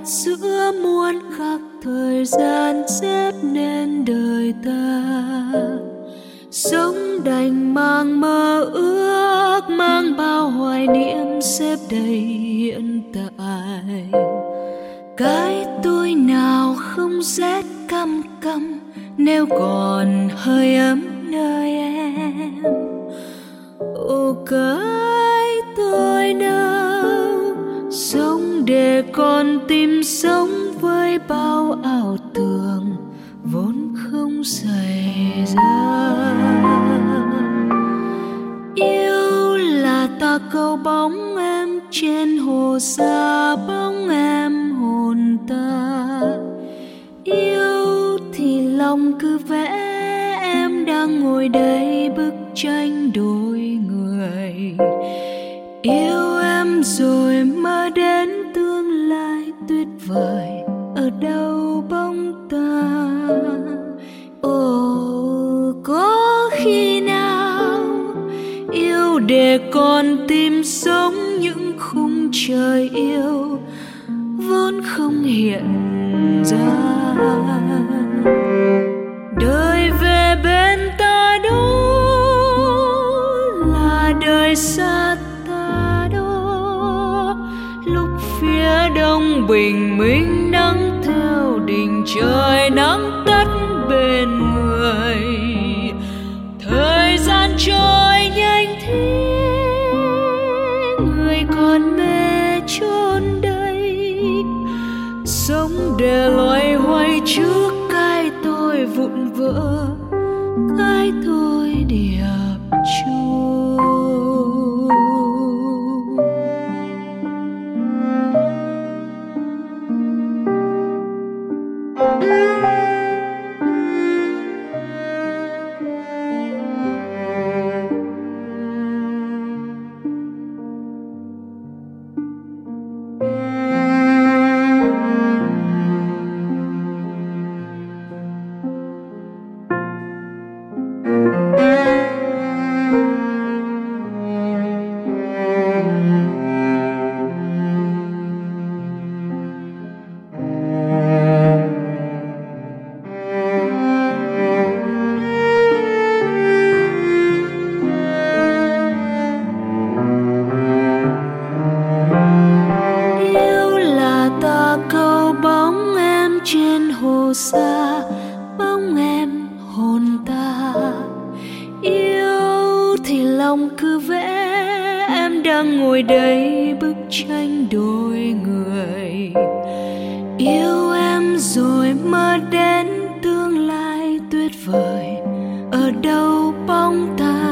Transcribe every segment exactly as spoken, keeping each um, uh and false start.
giữa muôn khắc thời gian xếp nên đời ta. Sống đành mang mơ ước, mang bao hoài niệm xếp đầy hiện tại. Cái tôi nào không rét căm căm nếu còn hơi ấm nơi em. Ồ cái tôi nào sống để còn tìm sống với bao ảo tưởng vốn không xảy ra. Yêu là ta câu bóng em trên hồ xa, bóng em hồn ta. Yêu thì lòng cứ vẽ em đang ngồi đây bức tranh đôi người. Yêu em rồi mơ đến tương lai tuyệt vời, ở đâu bóng ta. Ồ có khi nào yêu để còn tìm sống những khung trời yêu vốn không hiện ra. Đời về bên ta đó là đời xa ta đó. Lúc phía đông bình minh nắng theo đỉnh trời, nắng tắt bên người. Thời gian trôi nhanh thế, người còn mê chốn đây. Sống để loay hoay trước cái tôi vụn vỡ, cái tôi điệp trôi. Trên hồ xa bóng em hồn ta. Yêu thì lòng cứ vẽ em đang ngồi đây bức tranh đôi người. Yêu em rồi mơ đến tương lai tuyệt vời, ở đâu bóng ta.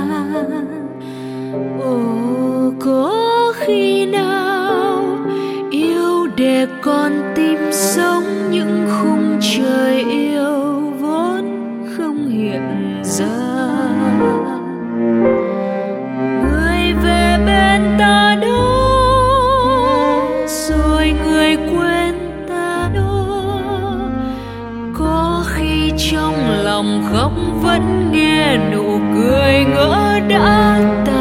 Ồ có khi nào yêu để còn tìm sống những khung trời yêu vốn không hiện ra. Người về bên ta đó rồi người quên ta đó. Có khi trong lòng khóc vẫn nghe nụ cười ngỡ đã tan.